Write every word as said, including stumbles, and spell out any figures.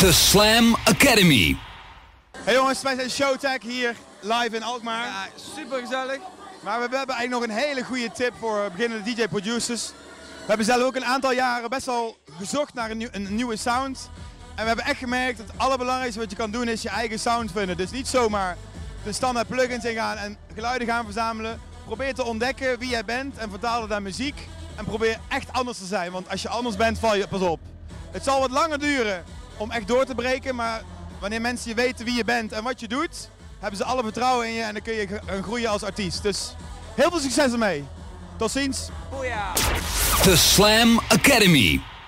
The Slam Academy. Hey jongens, wij zijn Showtech hier live in Alkmaar. Ja, super gezellig. Maar we, we hebben eigenlijk nog een hele goede tip voor beginnende D J-producers. We hebben zelf ook een aantal jaren best wel gezocht naar een, nieuw, een nieuwe sound. En we hebben echt gemerkt dat het allerbelangrijkste wat je kan doen is je eigen sound vinden. Dus niet zomaar de standaard plugins ingaan en geluiden gaan verzamelen. Probeer te ontdekken wie jij bent en vertaal dat naar muziek. En probeer echt anders te zijn, want als je anders bent val je pas op. Het zal wat langer duren om echt door te breken, maar wanneer mensen je weten wie je bent en wat je doet, hebben ze alle vertrouwen in je en dan kun je gaan groeien als artiest. Dus heel veel succes ermee. Tot ziens. Boeia. The Slam Academy.